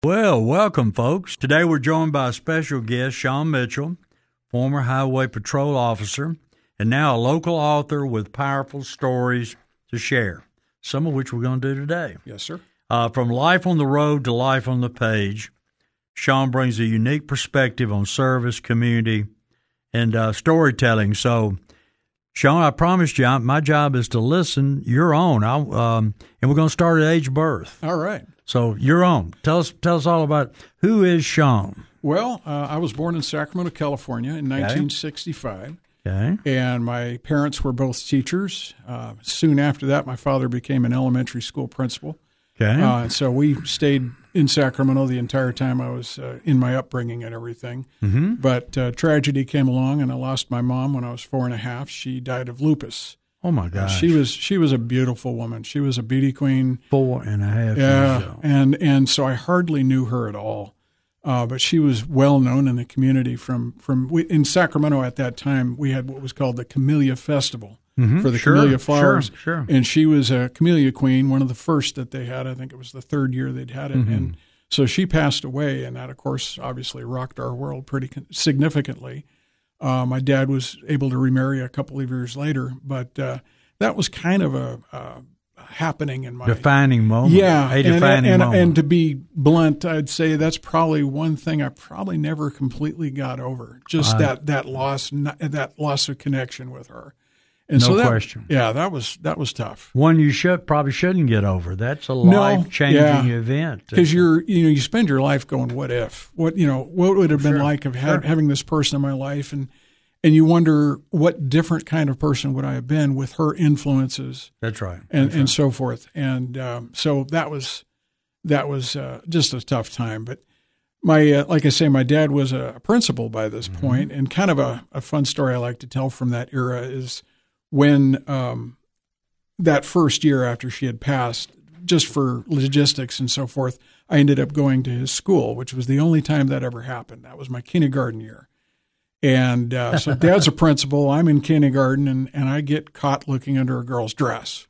Well, welcome, folks. Today we're joined by a special guest, Sean Mitchell, former Highway Patrol officer, and now a local author with powerful stories to share, some of which we're going to do today. Yes, sir. From life on the road to life on the page, Sean brings a unique perspective on service, community, and storytelling. So, Sean, I promised you my job is to listen. You're on, and we're going to start at age birth. All right. So you're on. Tell us all about who is Sean. Well, I was born in Sacramento, California in 1965. Okay. And my parents were both teachers. Soon after that, my father became an elementary school principal. Okay. So we stayed in Sacramento the entire time I was in my upbringing and everything. Mm-hmm. But tragedy came along, and I lost my mom when I was 4.5. She died of lupus. Oh my gosh. She was a beautiful woman. She was a beauty queen. 4.5 Yeah, years old. and so I hardly knew her at all. But she was well known in the community. In Sacramento at that time, we had what was called the Camellia Festival for the camellia flowers. Sure. And she was a camellia queen, one of the first that they had. I think it was the third year they'd had it. Mm-hmm. And so she passed away, and that, of course, obviously rocked our world pretty significantly. My dad was able to remarry a couple of years later, but that was kind of a happening in my defining moment. Yeah, a defining moment. And to be blunt, I'd say that's probably one thing I probably never completely got over. Just that loss of connection with her. And no so question. Yeah, that was tough. One you probably shouldn't get over. That's a life-changing event. Because you spend your life going, what if? What would have been like of having this person in my life, and you wonder what different kind of person would I have been with her influences. That's right. And so forth. And so that was just a tough time. But like I say, my dad was a principal by this point, and kind of a fun story I like to tell from that era is when that first year after she had passed, just for logistics and so forth, I ended up going to his school, which was the only time that ever happened. That was my kindergarten year. And so Dad's a principal, I'm in kindergarten, and I get caught looking under a girl's dress.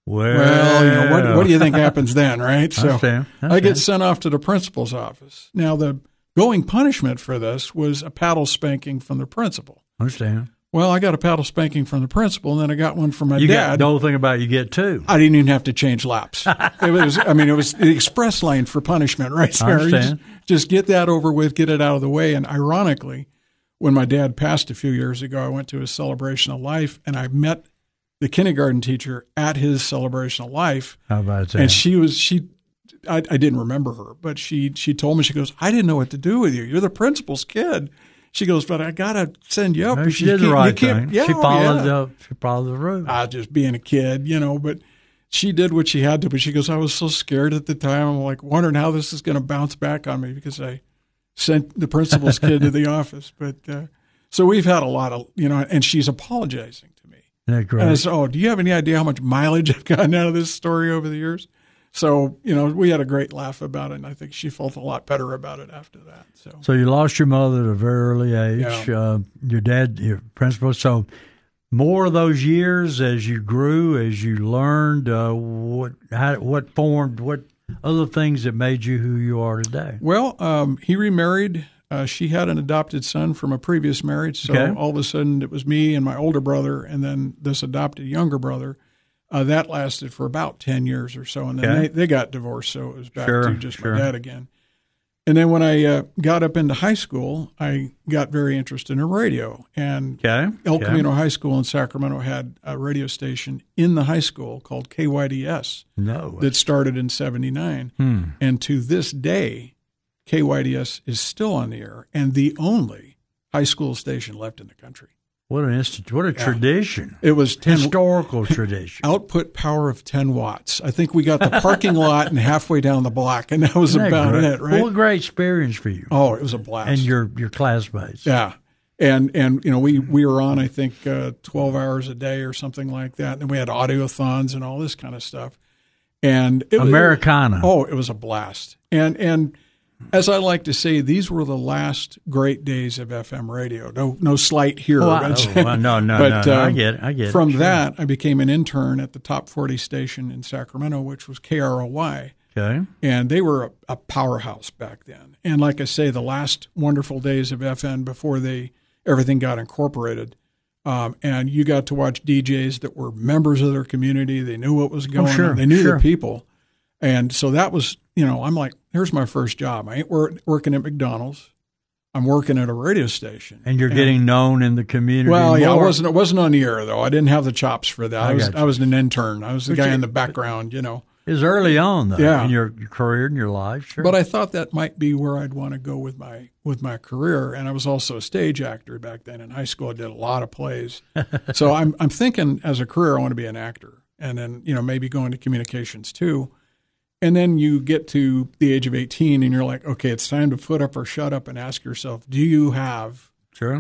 Well, what do you think happens then, right? So I get sent off to the principal's office. Now, the going punishment for this was a paddle spanking from the principal. Understand. Well, I got a paddle spanking from the principal, and then I got one from my dad. The whole thing about you get two. I didn't even have to change laps. It was the express lane for punishment right there. I understand. Just get that over with, get it out of the way. And ironically, when my dad passed a few years ago, I went to his celebration of life, and I met the kindergarten teacher at his celebration of life. How about that? And I didn't remember her, but she told me, she goes, I didn't know what to do with you. You're the principal's kid. She goes, but I got to send you up. No, she did the right thing. Yeah, she followed the route. Just being a kid, but she did what she had to. But she goes, I was so scared at the time. I'm like wondering how this is going to bounce back on me because I sent the principal's kid to the office. But so we've had a lot of, and she's apologizing to me. Isn't that great? And I said, do you have any idea how much mileage I've gotten out of this story over the years? So, we had a great laugh about it, and I think she felt a lot better about it after that. So you lost your mother at a very early age. Yeah. Your dad, your principal. So more of those years as you grew, as you learned, what formed, what other things that made you who you are today? Well, he remarried. She had an adopted son from a previous marriage. So all of a sudden it was me and my older brother, and then this adopted younger brother. That lasted for about 10 years or so, and then they got divorced, so it was back to just my dad again. And then when I got up into high school, I got very interested in radio. And El Camino High School in Sacramento had a radio station in the high school called KYDS that started in 1979. And to this day, KYDS is still on the air and the only high school station left in the country. What a tradition. It was historical tradition. Output power of 10 watts. I think we got the parking lot and halfway down the block, and that was about it, right? What a great experience for you. Oh, it was a blast. And your classmates. Yeah. And we were on, I think, 12 hours a day or something like that. And we had audiothons and all this kind of stuff. And Americana. It was a blast. And as I like to say, these were the last great days of FM radio. No slight here. No. I get it. From that, I became an intern at the Top 40 station in Sacramento, which was KROY. Okay. And they were a powerhouse back then. And like I say, the last wonderful days of FN before everything got incorporated. And you got to watch DJs that were members of their community. They knew what was going on. They knew the people. And so that was, I'm like, here's my first job. I ain't working at McDonald's. I'm working at a radio station. And you're getting known in the community. Well, more. yeah, it wasn't on the air, though. I didn't have the chops for that. I was an intern. I was the guy in the background, It was early on, though, yeah. in your career and your life. Sure. But I thought that might be where I'd want to go with my career. And I was also a stage actor back then. In high school, I did a lot of plays. So I'm thinking as a career, I want to be an actor. And then, maybe go into communications too. And then you get to the age of 18 and you're like, okay, it's time to foot up or shut up and ask yourself, do you have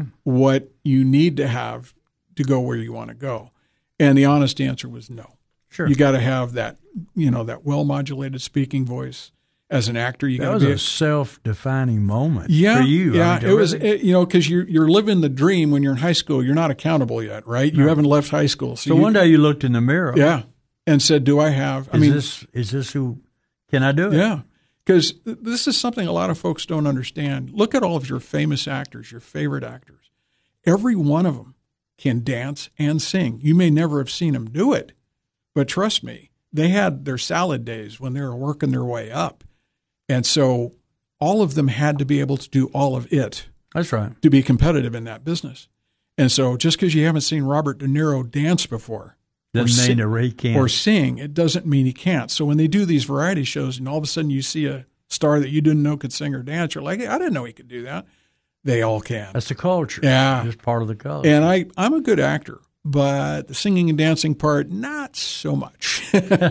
what you need to have to go where you want to go? And the honest answer was no. Sure. You got to have that, that well-modulated speaking voice. As an actor, that was a self-defining moment for you. Yeah, it was, because you're living the dream when you're in high school. You're not accountable yet, right? You haven't left high school. So one day you looked in the mirror. Yeah, and said, do I have? Is this who? Can I do it? Yeah, because this is something a lot of folks don't understand. Look at all of your famous actors, your favorite actors. Every one of them can dance and sing. You may never have seen them do it, but trust me, they had their salad days when they were working their way up. And so all of them had to be able to do all of it. That's right. To be competitive in that business. And so just because you haven't seen Robert De Niro dance before, doesn't mean he can't. Or sing, it doesn't mean he can't. So when they do these variety shows and all of a sudden you see a star that you didn't know could sing or dance, you're like, hey, I didn't know he could do that. They all can. That's the culture. Yeah. Just part of the culture. And I'm a good actor, but the singing and dancing part, not so much.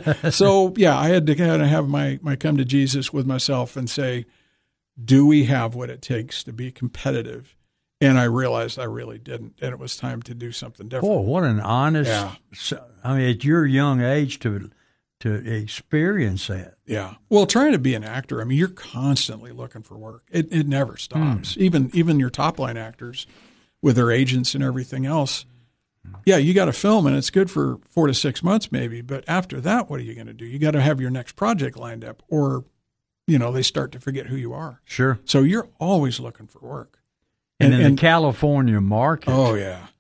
So, yeah, I had to kind of have my come to Jesus with myself and say, do we have what it takes to be competitive? And I realized I really didn't, and it was time to do something different. Boy, what an honest, at your young age to experience that. Yeah. Well, trying to be an actor, you're constantly looking for work. It never stops. Even your top-line actors with their agents and everything else, yeah, you got to film, and it's good for 4 to 6 months maybe, but after that, what are you going to do? You got to have your next project lined up, or, they start to forget who you are. Sure. So you're always looking for work. And in the California market. Oh, yeah.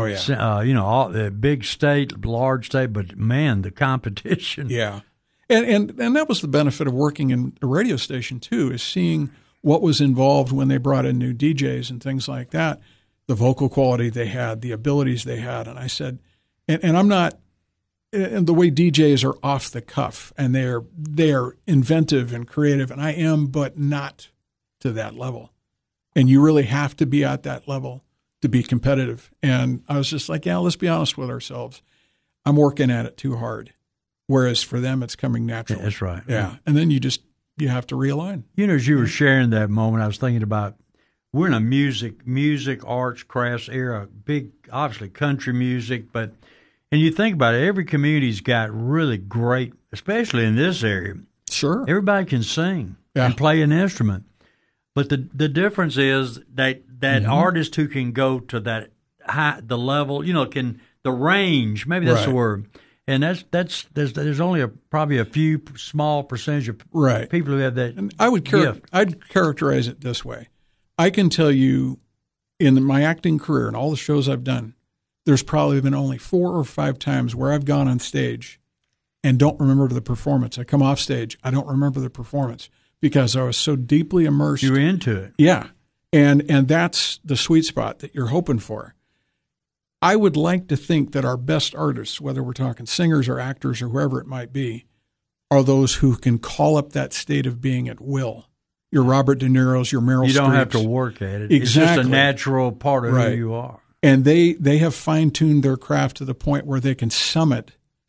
All the big state, large state, but man, the competition. Yeah. And that was the benefit of working in a radio station too, is seeing what was involved when they brought in new DJs and things like that, the vocal quality they had, the abilities they had. And I said, and I'm not, and the way DJs are off the cuff and they are inventive and creative, and I am, but not to that level. And you really have to be at that level to be competitive. And I was just like, yeah, let's be honest with ourselves. I'm working at it too hard. Whereas for them, it's coming naturally. That's right. Yeah. And then you have to realign. As you were sharing that moment, I was thinking about, we're in a music, arts, crafts era, big, obviously country music, and you think about it, every community's got really great, especially in this area. Sure. Everybody can sing and play an instrument. But the difference is that artist who can go to that the level, the range, maybe that's the word. And there's only probably a few small percentage of people who have that. And I'd characterize it this way. I can tell you, in my acting career and all the shows I've done, there's probably been only 4 or 5 times where I've gone on stage and don't remember the performance. I come off stage, I don't remember the performance because I was so deeply immersed. You were into it. Yeah. And that's the sweet spot that you're hoping for. I would like to think that our best artists, whether we're talking singers or actors or whoever it might be, are those who can call up that state of being at will. Your Robert De Niro's, your Meryl Streeps. You don't have to work at it. Exactly. It's just a natural part of who you are. And they have fine-tuned their craft to the point where they can summon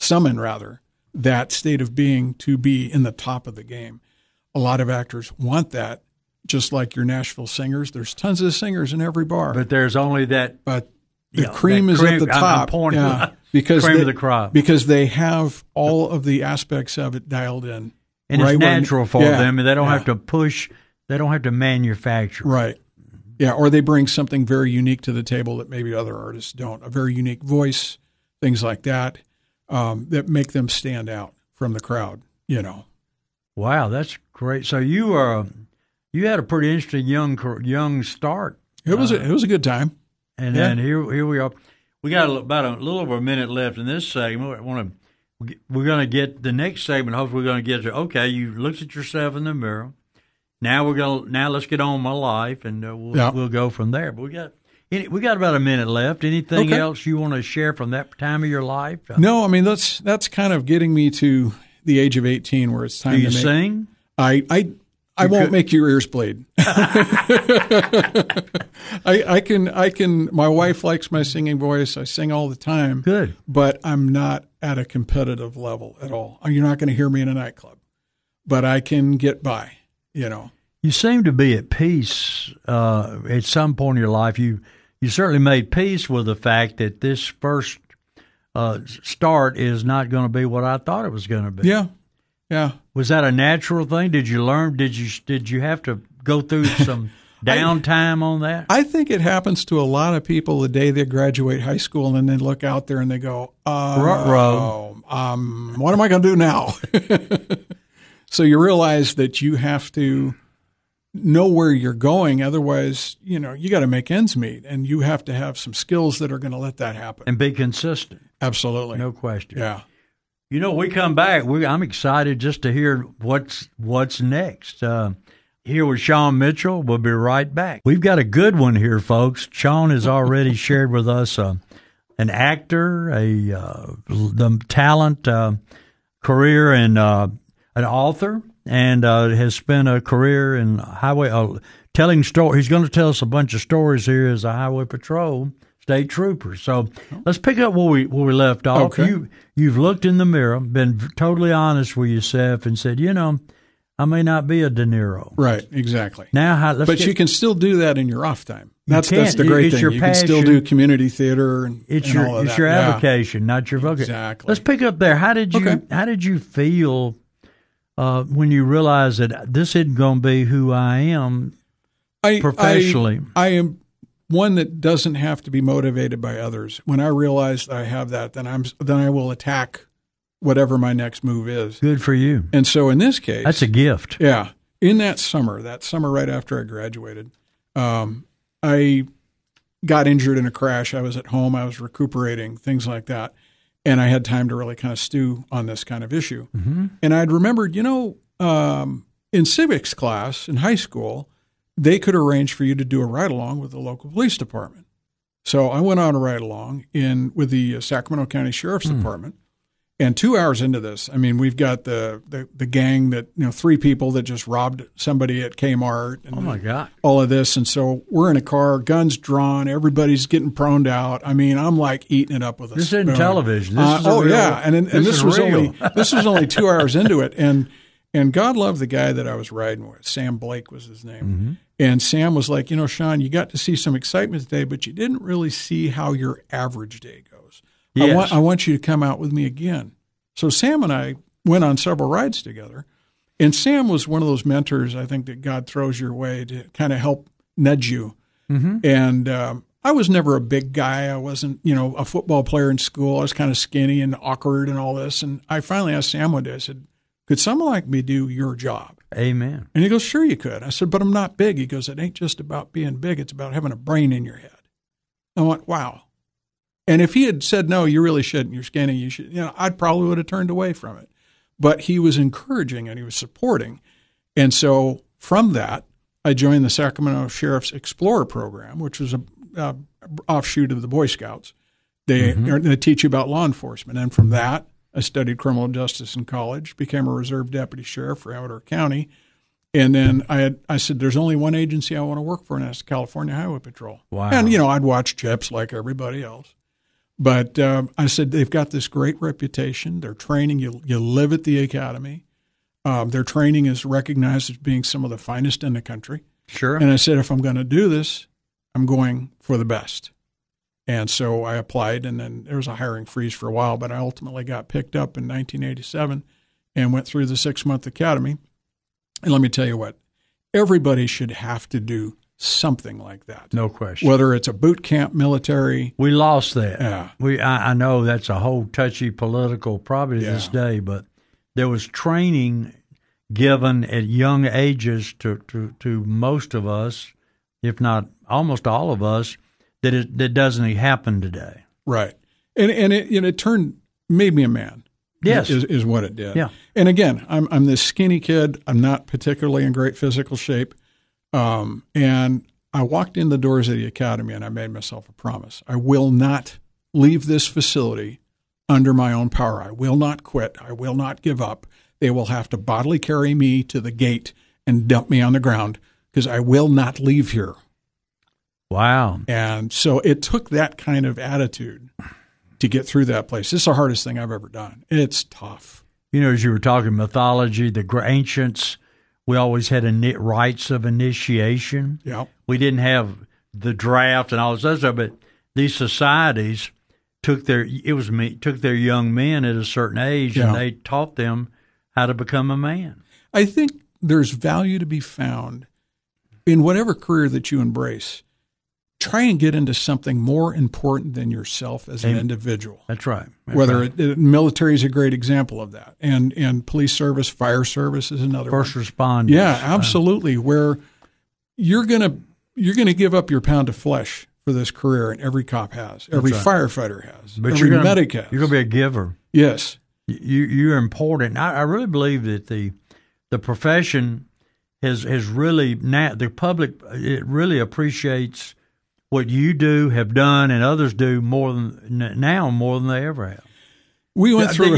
that state of being to be in the top of the game. A lot of actors want that, just like your Nashville singers. There's tons of singers in every bar. But there's only that. But the cream is at the top. Because cream of the crop. Because they have all of the aspects of it dialed in. And it's natural for them, and they don't have to push. They don't have to manufacture. Right. Yeah, or they bring something very unique to the table that maybe other artists don't. A very unique voice, things like that, that make them stand out from the crowd, Wow, that's great. So you had a pretty interesting young start. It was a good time. And then here we are. We got about a little over a minute left in this segment. We're going to get the next segment. Hopefully, we're going to get to. Okay, you looked at yourself in the mirror. Now let's get on my life, and we'll go from there. But we got about a minute left. Anything else you want to share from that time of your life? No, I mean that's kind of getting me to the age of 18 where it's time to sing? I won't make your ears bleed. I can. My wife likes my singing voice. I sing all the time. Good. But I'm not at a competitive level at all. You're not going to hear me in a nightclub, but I can get by, You seem to be at peace at some point in your life. You certainly made peace with the fact that this first start is not going to be what I thought it was going to be. Yeah. Yeah. Was that a natural thing? Did you learn? Did you have to go through some downtime on that? I think it happens to a lot of people the day they graduate high school, and then they look out there and they go, what am I going to do now? So you realize that you have to know where you're going. Otherwise, you got to make ends meet, and you have to have some skills that are going to let that happen. And be consistent. Absolutely. No question. Yeah. We come back. I'm excited just to hear what's next. Here with Sean Mitchell. We'll be right back. We've got a good one here, folks. Sean has already shared with us an actor, the talent, career, and an author, and has spent a career in highway telling stories. He's going to tell us a bunch of stories here as a highway patrol state trooper. So let's pick up where we left off. Okay. You've looked in the mirror, been totally honest with yourself, and said, I may not be a De Niro. Right, exactly. Now, you can still do that in your off time. That's the great thing. You passion. Can still do community theater and all of that. It's your avocation, not your vocation. Exactly. Let's pick up there. How did you feel when you realized that this isn't going to be who I am professionally? I am one that doesn't have to be motivated by others. When I realize that I have that, then I will attack whatever my next move is. Good for you. And so in this case, that's a gift. Yeah. In that summer right after I graduated, I got injured in a crash. I was at home. I was recuperating, things like that. And I had time to really kind of stew on this kind of issue. Mm-hmm. And I'd remembered, in civics class in high school, they could arrange for you to do a ride-along with the local police department. So I went on a ride-along with the Sacramento County Sheriff's Department. And 2 hours into this, I mean, we've got the gang that, 3 people that just robbed somebody at Kmart. And oh, my God. All of this. And so we're in a car, guns drawn, everybody's getting proned out. I mean, I'm like eating it up with a This spoon. isn't television. This is real, yeah. And this was real. this was only 2 hours into it. And God loved the guy that I was riding with. Sam Blake was his name. Mm-hmm. And Sam was like, Sean, you got to see some excitement today, but you didn't really see how your average day goes. Yes. I want you to come out with me again. So Sam and I went on several rides together. And Sam was one of those mentors, I think, that God throws your way to kind of help nudge you. Mm-hmm. And I was never a big guy. I wasn't, a football player in school. I was kind of skinny and awkward and all this. And I finally asked Sam one day, I said, could someone like me do your job? Amen. And he goes, sure you could. I said, but I'm not big. He goes, it ain't just about being big. It's about having a brain in your head. I went, wow. And if he had said, no, you really shouldn't, you're skinny, you should, I probably would have turned away from it. But he was encouraging and he was supporting. And so from that, I joined the Sacramento Sheriff's Explorer Program, which was a offshoot of the Boy Scouts. They teach you about law enforcement. And from that, I studied criminal justice in college, became a reserve deputy sheriff for Amador County. And then I said, there's only one agency I want to work for, and that's the California Highway Patrol. Wow. And, I'd watch CHIPS like everybody else. But I said, they've got this great reputation. They're training. You live at the academy. Their training is recognized as being some of the finest in the country. Sure. And I said, if I'm going to do this, I'm going for the best. And so I applied, and then there was a hiring freeze for a while, but I ultimately got picked up in 1987 and went through the 6-month academy. And let me tell you what, everybody should have to do something like that. No question. Whether it's a boot camp, military. We lost that. Yeah. I know that's a whole touchy political probably to this day, but there was training given at young ages to most of us, if not almost all of us, that doesn't happen today. Right. And it made me a man. Yes. Is what it did. Yeah. And again, I'm this skinny kid. I'm not particularly in great physical shape. And I walked in the doors of the academy and I made myself a promise. I will not leave this facility under my own power. I will not quit. I will not give up. They will have to bodily carry me to the gate and dump me on the ground because I will not leave here. Wow. And so it took that kind of attitude to get through that place. This is the hardest thing I've ever done. It's tough. You know, as you were talking mythology, the ancients, we always had rites of initiation. Yeah. We didn't have the draft and all this other stuff, but these societies took their young men at a certain age and they taught them how to become a man. I think there's value to be found in whatever career that you embrace. Try and get into something more important than yourself as an individual. That's right. Military is a great example of that, and police service, fire service is another. First responders. Yeah, absolutely. Where you're gonna give up your pound of flesh for this career, and every cop has, every firefighter has, but every medic has. You're gonna be a giver. Yes, you're important. I really believe that the profession has really the public it really appreciates what you have done, and others do more than they ever have. We went through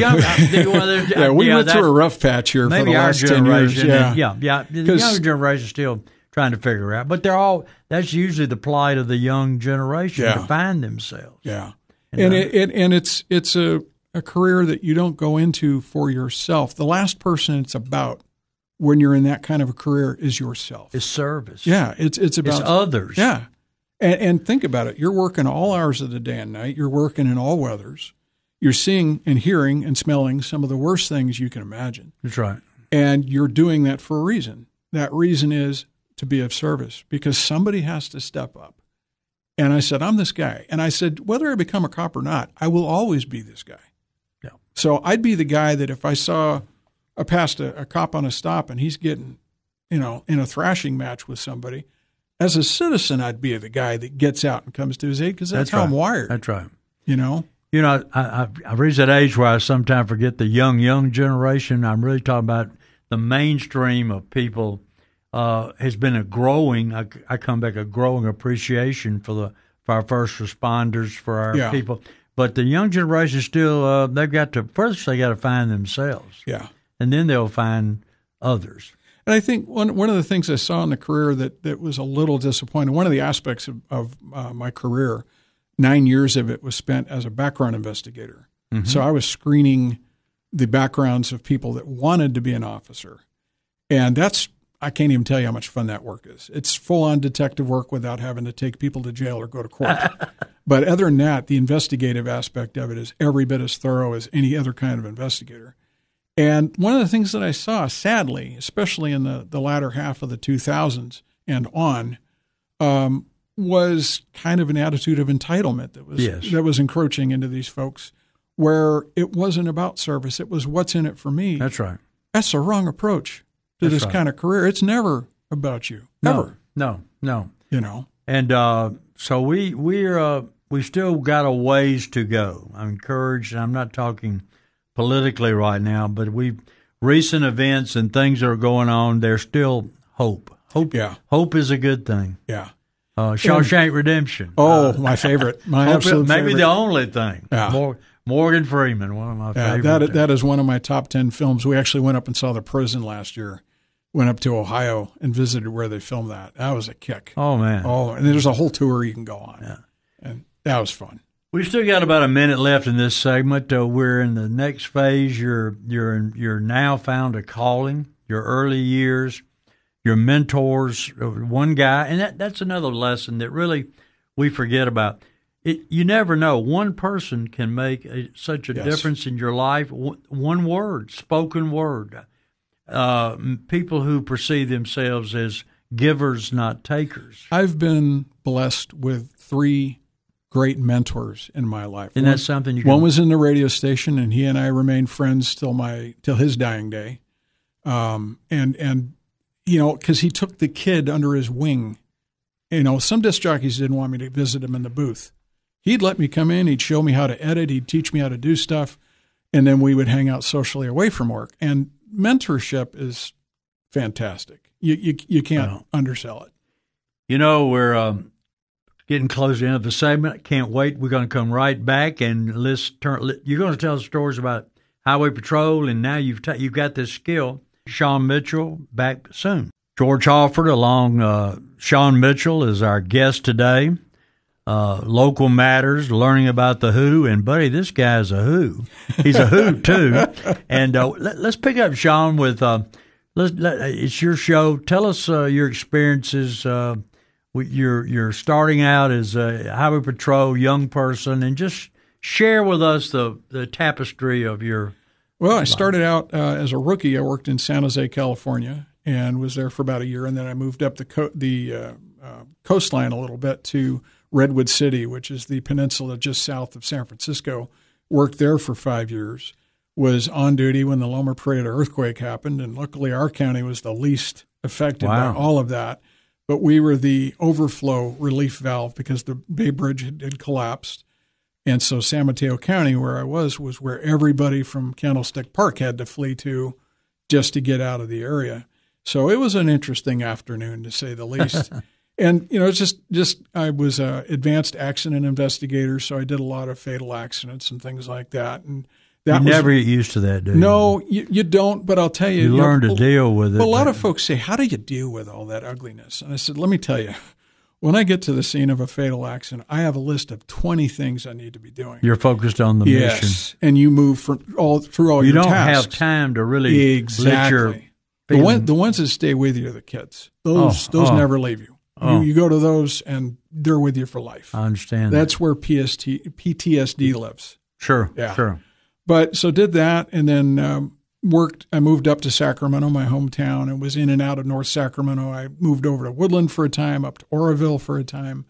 through a rough patch here for the last 10 years. Yeah. The younger generation is still trying to figure out, but that's usually the plight of the young generation to find themselves. Yeah, and it's a career that you don't go into for yourself. The last person it's about when you're in that kind of a career is yourself. It's service. Yeah, it's about others. Yeah. And think about it. You're working all hours of the day and night. You're working in all weathers. You're seeing and hearing and smelling some of the worst things you can imagine. That's right. And you're doing that for a reason. That reason is to be of service because somebody has to step up. And I said, I'm this guy. And I said, whether I become a cop or not, I will always be this guy. Yeah. So I'd be the guy that if I passed a cop on a stop and he's getting, in a thrashing match with somebody, as a citizen, I'd be the guy that gets out and comes to his aid because that's how I'm wired. That's right. I've reached that age where I sometimes forget the young generation. I'm really talking about the mainstream of people has been a growing appreciation for our first responders, for our people. But the young generation still, they got to find themselves. Yeah. And then they'll find others. And I think one of the things I saw in the career that was a little disappointing, one of the aspects of my career, 9 years of it was spent as a background investigator. Mm-hmm. So I was screening the backgrounds of people that wanted to be an officer. And I can't even tell you how much fun that work is. It's full-on detective work without having to take people to jail or go to court. But other than that, the investigative aspect of it is every bit as thorough as any other kind of investigator. And one of the things that I saw, sadly, especially in the latter half of the 2000s and on, was kind of an attitude of entitlement that was encroaching into these folks, where it wasn't about service. It was what's in it for me. That's right. That's the wrong approach to this kind of career. It's never about you. Never. No. And so we still got a ways to go. I'm encouraged. I'm not talking politically right now, but recent events and things that are going on, there's still hope. Hope is a good thing. Yeah. Shawshank Redemption. Oh, my favorite. My absolute favorite. Maybe the only thing. Yeah. Morgan Freeman, one of my favorite. That is one of my top 10 films. We actually went up and saw the prison last year. Went up to Ohio and visited where they filmed that. That was a kick. Oh, man. Oh, and there's a whole tour you can go on. Yeah. And that was fun. We've still got about a minute left in this segment. We're in the next phase. You're now found a calling. Your early years, your mentors. One guy, and that's another lesson that really we forget about. You never know. One person can make such a difference in your life. One word, spoken word. People who perceive themselves as givers, not takers. I've been blessed with 3 great mentors in my life. And that's something one was in the radio station, and he and I remained friends till his dying day. And because he took the kid under his wing. Some disc jockeys didn't want me to visit him in the booth. He'd let me come in. He'd show me how to edit. He'd teach me how to do stuff. And then we would hang out socially away from work. And mentorship is fantastic. You can't undersell it. We're getting close to the end of the segment. Can't wait. We're going to come right back and you're going to tell us stories about Highway Patrol, and now you've got this skill. Shawn Mitchell back soon. George Halford along Shawn Mitchell is our guest today. Local matters, learning about the who, and buddy, this guy's a who. He's a who too. And let's pick up, Shawn, with it's your show. Tell us your experiences. You're starting out as a Highway Patrol young person, and just share with us the tapestry of your. Well, I started out as a rookie. I worked in San Jose, California, and was there for about a year, and then I moved up the coastline a little bit to Redwood City, which is the peninsula just south of San Francisco. Worked there for 5 years. Was on duty when the Loma Prieta earthquake happened, and luckily our county was the least affected by all of that. But we were the overflow relief valve because the Bay Bridge had collapsed. And so San Mateo County, where I was where everybody from Candlestick Park had to flee to just to get out of the area. So it was an interesting afternoon, to say the least. And, it's just I was an advanced accident investigator, so I did a lot of fatal accidents and things like that. And that you never get used to that, do you? No, you don't, but I'll tell you. You learn to deal with it. Well, a lot of folks say, how do you deal with all that ugliness? And I said, let me tell you. When I get to the scene of a fatal accident, I have a list of 20 things I need to be doing. You're focused on the mission. Yes, and you move through all your tasks. You don't have time to really let your the ones that stay with you are the kids. Those never leave you. You go to those, and they're with you for life. I understand. That's where PTSD lives. Sure, yeah. Sure. But so did that, and then worked. I moved up to Sacramento, my hometown, and was in and out of North Sacramento. I moved over to Woodland for a time, up to Oroville for a time,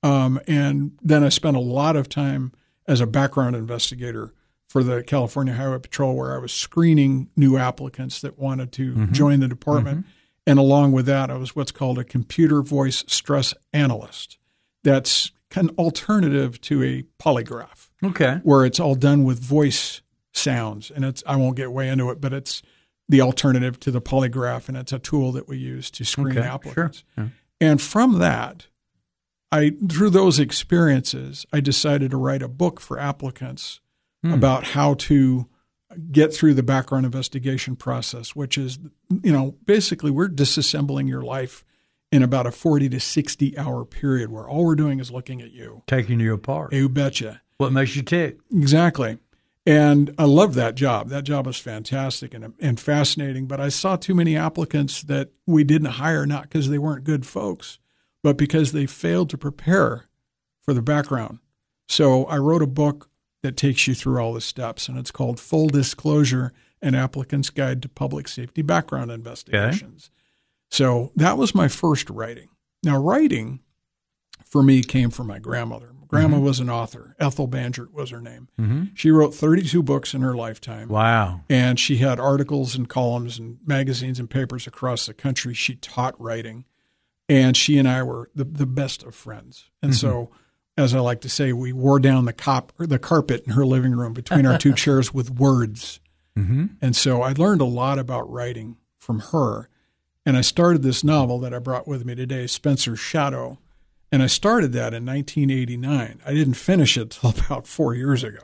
and then I spent a lot of time as a background investigator for the California Highway Patrol, where I was screening new applicants that wanted to join the department. Mm-hmm. And along with that, I was what's called a computer voice stress analyst. That's an alternative to a polygraph. Okay. Where it's all done with voice sounds. And I won't get way into it, but it's the alternative to the polygraph, and it's a tool that we use to screen applicants. Sure. Yeah. And from that, through those experiences, I decided to write a book for applicants about how to get through the background investigation process, which is, basically we're disassembling your life in about a 40 to 60 hour period where all we're doing is looking at you. Taking you apart. You betcha. What makes you tick. Exactly. And I loved that job. That job was fantastic and fascinating, but I saw too many applicants that we didn't hire, not because they weren't good folks, but because they failed to prepare for the background. So I wrote a book that takes you through all the steps, and it's called Full Disclosure: An Applicant's Guide to Public Safety Background Investigations. Okay. So that was my first writing. Now, writing for me came from my grandmother. Grandma was an author. Ethel Banjert was her name. Mm-hmm. She wrote 32 books in her lifetime. Wow. And she had articles and columns and magazines and papers across the country. She taught writing. And she and I were the best of friends. And so, as I like to say, we wore down the carpet in her living room between our two chairs with words. Mm-hmm. And so I learned a lot about writing from her. And I started this novel that I brought with me today, Spencer's Shadow. And I started that in 1989. I didn't finish it till about 4 years ago.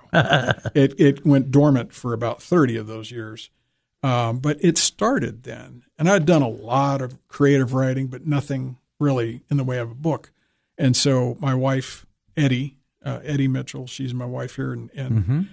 It went dormant for about 30 of those years. But it started then. And I'd done a lot of creative writing, but nothing really in the way of a book. And so my wife, Eddie Mitchell, she's my wife here, and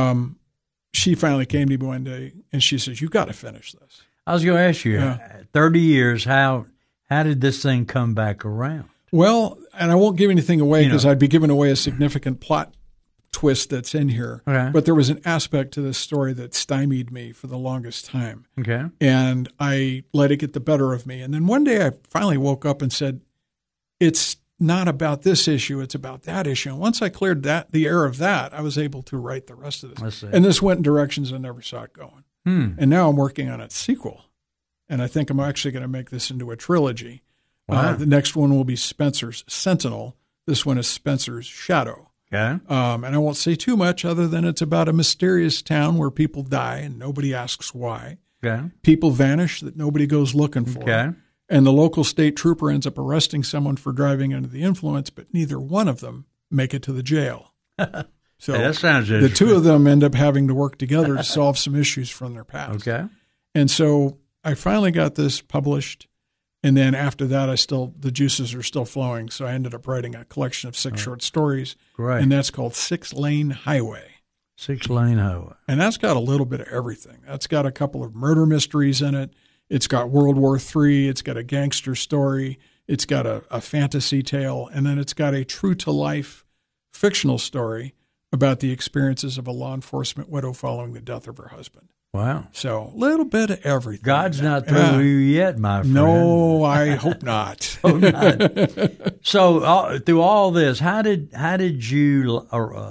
she finally came to me one day, and she says, "You got to finish this." I was going to ask you, 30 years, how did this thing come back around? Well, and I won't give anything away because I'd be giving away a significant plot twist that's in here. Okay. But there was an aspect to this story that stymied me for the longest time. Okay. And I let it get the better of me. And then one day I finally woke up and said, it's not about this issue, it's about that issue. And once I cleared the air of that, I was able to write the rest of this. And this went in directions I never saw it going. And now I'm working on a sequel. and I think I'm actually going to make this into a trilogy. Wow. The next one will be Spencer's Sentinel. This one is Spencer's Shadow. Okay. And I won't say too much other than it's about a mysterious town where people die and nobody asks why. Okay. People vanish that nobody goes looking for. Okay. And the local state trooper ends up arresting someone for driving under the influence, but neither one of them make it to the jail. So Hey, that sounds the interesting. two of them end up having to work together to solve some issues from their past. Okay. And so I finally got this published. And then after that, the juices are still flowing. So I ended up writing a collection of 6 short stories. Great. And that's called 6-Lane Highway. 6-Lane Highway. And that's got a little bit of everything. That's got a couple of murder mysteries in it. It's got World War III. It's got a gangster story. It's got a fantasy tale. And then it's got a true-to-life fictional story about the experiences of a law enforcement widow following the death of her husband. Wow. So a little bit of everything. God's not through with you yet, my friend. No, I hope not. Oh, not. So through all this, how did you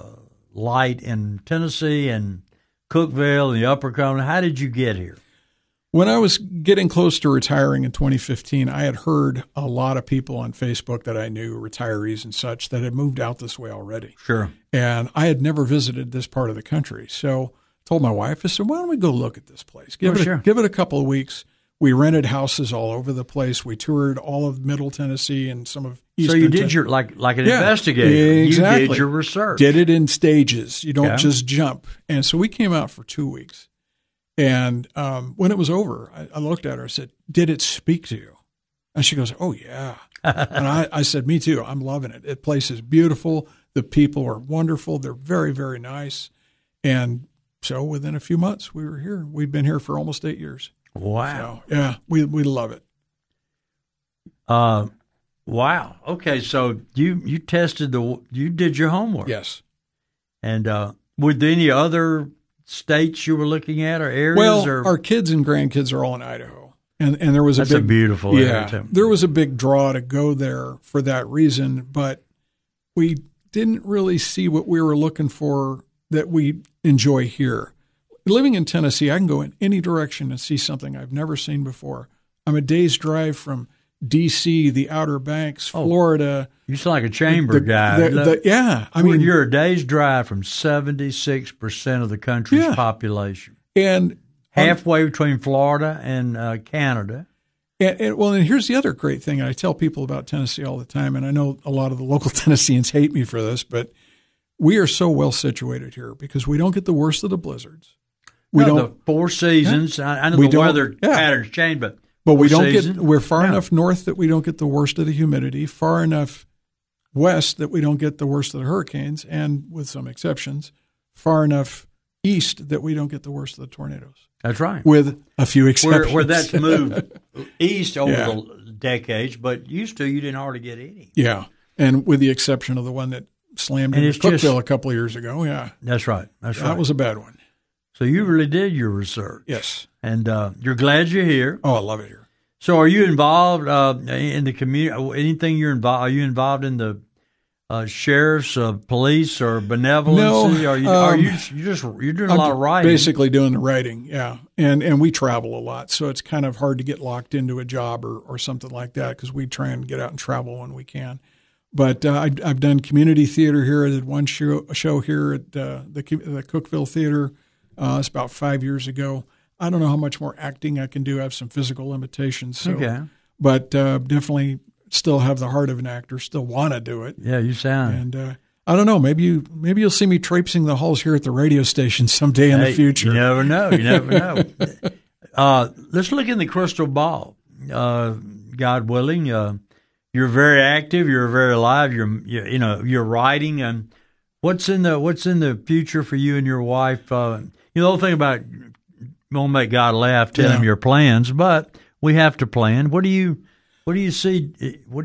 light in Tennessee and Cookeville and the Upper Cumberland? How did you get here? When I was getting close to retiring in 2015, I had heard a lot of people on Facebook that I knew, retirees and such, that had moved out this way already. Sure. And I had never visited this part of the country. So I told my wife, I said, why don't we go look at this place? Give it a couple of weeks. We rented houses all over the place. We toured all of Middle Tennessee and some of Eastern. So you did your like an investigator. Exactly. You did your research. Did it in stages. You don't just jump. And so we came out for 2 weeks. And when it was over, I looked at her. I said, "Did it speak to you?" And she goes, "Oh yeah." And I said, "Me too. I'm loving it. The place is beautiful. The people are wonderful. They're very, very nice." And so within a few months, we were here. We've been here for almost 8 years. Wow. So, yeah, we love it. Wow. Okay, so you tested you did your homework. Yes. And were there any other states you were looking at or areas? Well, or? our kids and grandkids are all in Idaho. And there was That's a a beautiful area too. There was a big draw to go there for that reason, but we didn't really see what we were looking for that we enjoy here. Living in Tennessee, I can go in any direction and see something I've never seen before. I'm a day's drive from D.C., the Outer Banks, Florida. You sound like a chamber guy. Yeah. I mean, you're a day's drive from 76% of the country's population. And halfway between Florida and Canada. And here's the other great thing. I tell people about Tennessee all the time, and I know a lot of the local Tennesseans hate me for this, but we are so well situated here because we don't get the worst of the blizzards. The 4 seasons. Yeah. I know the weather patterns change, but we don't we're far enough north that we don't get the worst of the humidity, far enough west that we don't get the worst of the hurricanes, and with some exceptions, far enough east that we don't get the worst of the tornadoes. That's right. With a few exceptions. Where that's moved east over the decades, but used to, you didn't hardly get any. Yeah. And with the exception of the one that slammed into Cookeville a couple of years ago. Yeah. That's right. That was a bad one. So you really did your research. Yes. And you're glad you're here. Oh, I love it here. So are you involved in the community? Anything you're involved? Are you involved in the sheriff's, police, or benevolence? No, you're doing a lot of writing. Basically doing the writing, yeah. And we travel a lot, so it's kind of hard to get locked into a job or something like that because we try and get out and travel when we can. But I've done community theater here. I did one show here at the Cookeville Theater. It's about 5 years ago. I don't know how much more acting I can do. I have some physical limitations. So, but definitely still have the heart of an actor, still want to do it. Yeah, you sound. And I don't know, maybe you'll see me traipsing the halls here at the radio station someday in the future. You never know. You never know. Let's look in the crystal ball. God willing, you're very active. You're very alive. You're writing. And what's in the future for you and your wife? The whole thing about won't make God laugh, tell him your plans, but we have to plan. What do you see?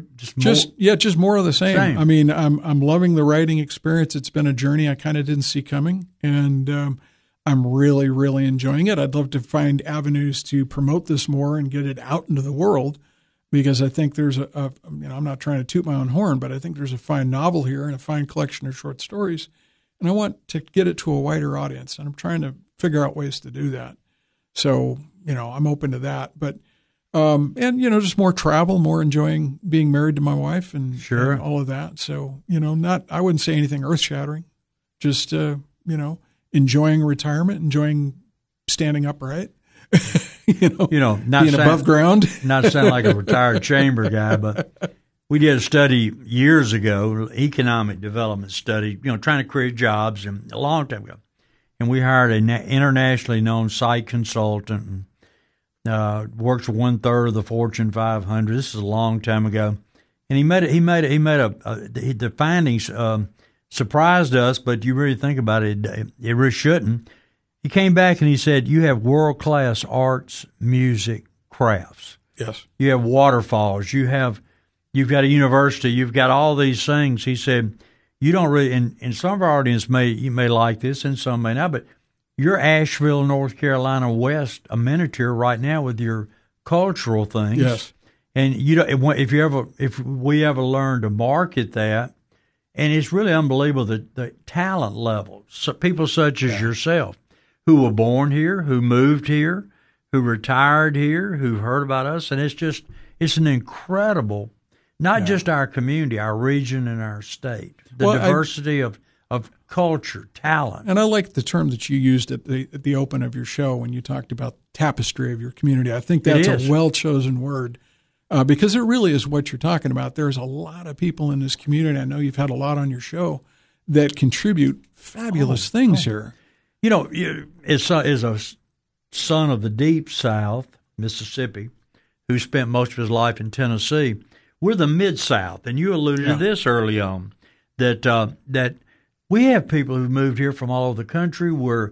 Just more of the same. I mean, I'm loving the writing experience. It's been a journey I kind of didn't see coming, and I'm really, really enjoying it. I'd love to find avenues to promote this more and get it out into the world, because I think there's I'm not trying to toot my own horn, but I think there's a fine novel here and a fine collection of short stories, and I want to get it to a wider audience, and I'm trying to figure out ways to do that. So, I'm open to that, but And, just more travel, more enjoying being married to my wife and, Sure. and all of that. So, I wouldn't say anything earth shattering, just, enjoying retirement, enjoying standing upright, Not being above ground. Not sound like a retired chamber guy, but we did a study years ago, economic development study, trying to create jobs and a long time ago. And we hired an internationally known site consultant and works with 1/3 of the Fortune 500. This is a long time ago. And the findings surprised us, but you really think about it, it really shouldn't. He came back and he said, you have world-class arts, music, crafts. Yes. You have waterfalls. You've got a university. You've got all these things. He said, you don't really, and some of our audience may like this and some may not, but you're Asheville, North Carolina West, a miniature right now with your cultural things. Yes. And if we ever learn to market that, and it's really unbelievable the talent level. So people such as yourself, who were born here, who moved here, who retired here, who heard about us, and it's an incredible, not just our community, our region, and our state, the diversity of culture, talent. And I like the term that you used at the open of your show when you talked about tapestry of your community. I think that's a well-chosen word because it really is what you're talking about. There's a lot of people in this community. I know you've had a lot on your show that contribute fabulous things here. As a son of the deep South, Mississippi, who spent most of his life in Tennessee, we're the Mid-South, and you alluded to this early on, that we have people who moved here from all over the country. We're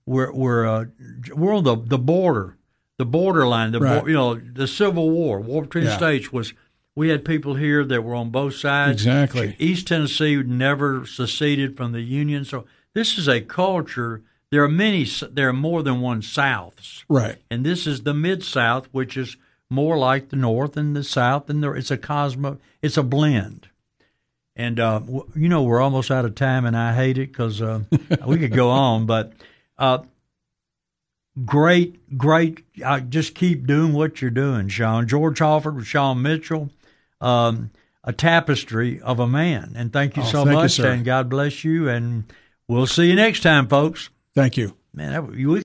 on the border, the borderline. The Civil War between the states was. We had people here that were on both sides. Exactly. East Tennessee never seceded from the Union, so this is a culture. There are more than one Souths, right? And this is the Mid-South, which is more like the North and the South, and it's a blend. And we're almost out of time, and I hate it because we could go on, but great. Just keep doing what you're doing, Sean. George Halford with Sean Mitchell, a tapestry of a man. And thank you so much, and God bless you, and we'll see you next time, folks. Thank you. Man,